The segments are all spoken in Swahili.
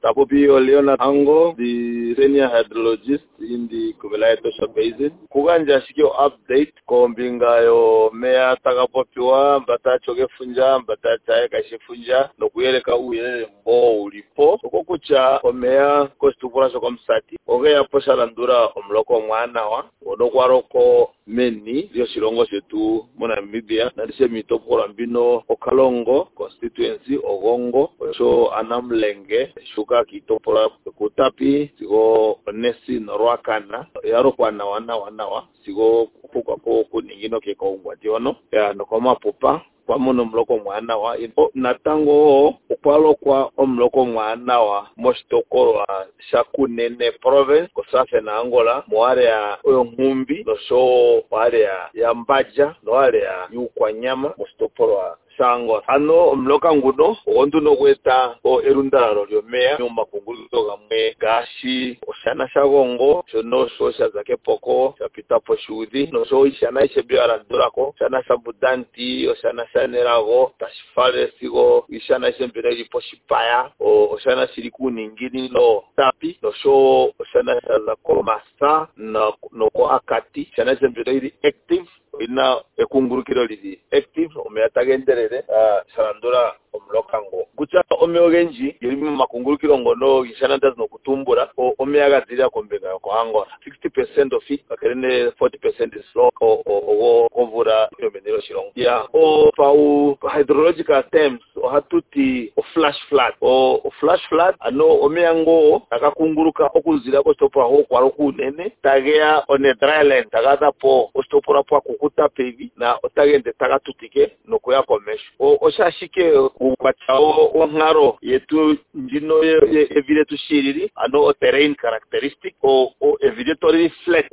Tapopio Leonard Ango, the senior hydrologist in the Kubilai Tosha Basin. Kuganja shikio update kombinga yo mea tagapopiwa mbata choge funja mbata chae kashi funja nokuyeleka uyele mbo ulipo okokucha omea kostupura soko msati ogeya posha landura omloko mwana wa odokwaroko meni lyo shilongo shetu mu Namibia nalise mitopora mbino Okalongo constituency Ogongo so Anamlenge shuka kitopora Kutapi sigo Nesi Norwakana yaro kwa wana sigo kupukwa ko ningino ke kaungwa tiono ya nokoma popa kwa muno mloko mwana wa natango okwalo kwa omloko mwana wa mostokoro wa Shakunene province kosafe na Angola mware ya Ngumbi no so wale ya Mbaja no wale ya Yukwanyama mostokoro wa Sango ano mloka nguno onduno kweta o erundaro lyo mea nyuma kunguluto gamwe gashi oshana shagongo shono sosha zake poko chapita poshudi no so ishana ishebyo arandurako shana sabudanti oshana shanerago tashifale sigo ishana ishembere liposhipaya oshana shiriku ningini no tapi no so oshana shazako masa no ko akati shana ishembere active ina ekungurukiro lidi active omeatagenderere sarandura omlokango kucha omeogenji yirimo makungurukiro ngono ishana ndazino kutumbura omeagazira kombenga ko Angola 60% of it bakerene 40% is low ovura yomenero shilongo ya pau hydrological terms hatuti flash flood ano omeango akakunguruka okuzira ko stopa ho kwaro kunene tagea on a dry land tagada po ostopora po kukuta pevi na otagende tagatutike nokuya komesho oshashike ukwachao ngaro yetu njino evire tushiriri ano terrain characteristic evidetory flat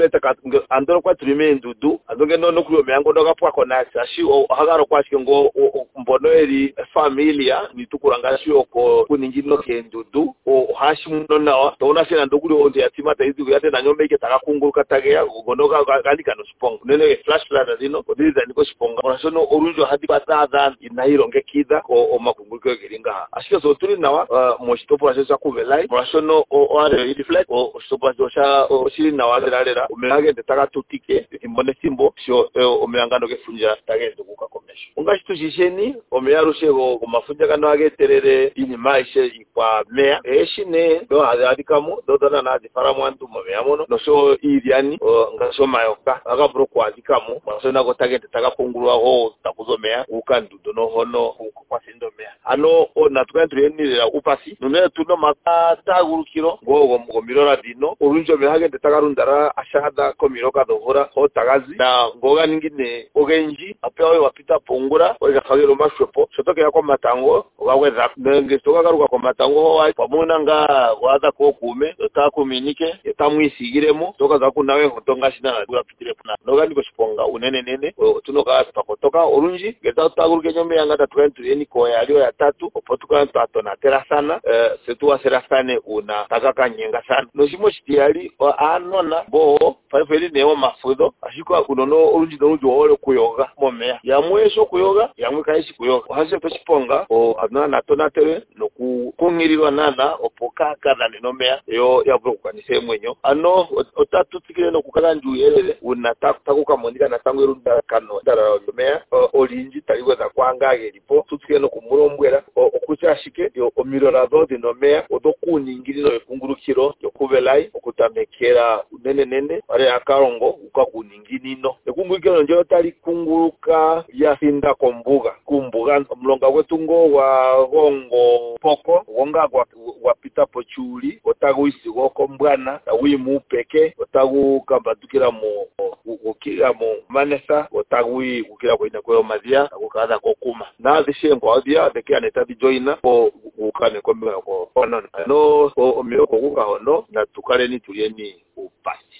andoro kwa trime ndudu andonge no kuyo meango doga pwa konasi ashi hagaro kwa ngo mbono eri familia nitukurangashi oko kuningino ke ndudu hashi muno nawa tona sina ndokuri onde yatima taizu yate na nyombe ke takakunguruka tagea gonoga galika no spong nene flash flood zino kodiza niko sponga orasono orunjo hadi bataza inahironge kida ko makunguriko gelinga ashike zo turi nawa moshitopo asesa kuvelai orasono ore reflect stopa dosha oshiri nawa lerera umelage ndetaka tutike imbone simbo sho omeangano ke funja tagende kuka komesho ungashitu jisheni omeyarushe go mafunja kano ageterere ini maishe ikwa mea eshine do adikamo dodana na difaramu antu momeamono no so iriani ngaso mayoka agabro kwa adikamo masona go tagende takapungurwa ho takuzomea ukandudo no hono kwasindo mea ano natukantu yenirira upasi none tuno makata gurukiro go mirora dino urunjo mehagende takarundara ashahada ko miroka dohora ho tagazi na ngoga ningine ogenji apewe wapita pungura oga kagero mashopo shotoke yako matango ogaweza ngestoka garuka ko matango ho pamuna nga wada ko kume takuminike yatamwisigiremo toka zakunawe hotonga shina dura pitire puna noga ndiko shiponga unene tunoka pakotoka urunji geta taguruke nyombe yanga tatwentu yeni ko yaliyo ya tatu opotuka ntato na terasana setuwa serasane una takaka nyenga sana noshimo shitiali anona bo fafeli newo mafudo ashikwa unono urunji dorujo ole kuyoga momea yamwesho kuyoga yamwe kaishi kuyoga hase toshiponga adana natona tere no kungirirwa nana opoka kana ninomea yo yabro kanise mwenyo ano otatu tikire no kukala njuyele unatakuka mondika natango irunda kano dara nomea olinji taliwe za kwanga gelipo tutikire no kumurombwera okucha shike yo omirora do dinomea odokuningiri no ekungurukiro yo kubelai okutamekera unene are akarongo ukakuningini no ekungurukiro njo tali kunguruka yasinda kumbuga mlonga wetu ngo wa gongo poko wonga wa pita pochuli otaguisi woko mbwana wimu peke otagu kambatukira mu ukira mu manesa otagui ukira ko ina ko madia ukada ko kuma na dishengo adia de kia netabi joina ko ukane ko mbwa ko onon no o mioko kuka hono na tukale ni tulieni upasi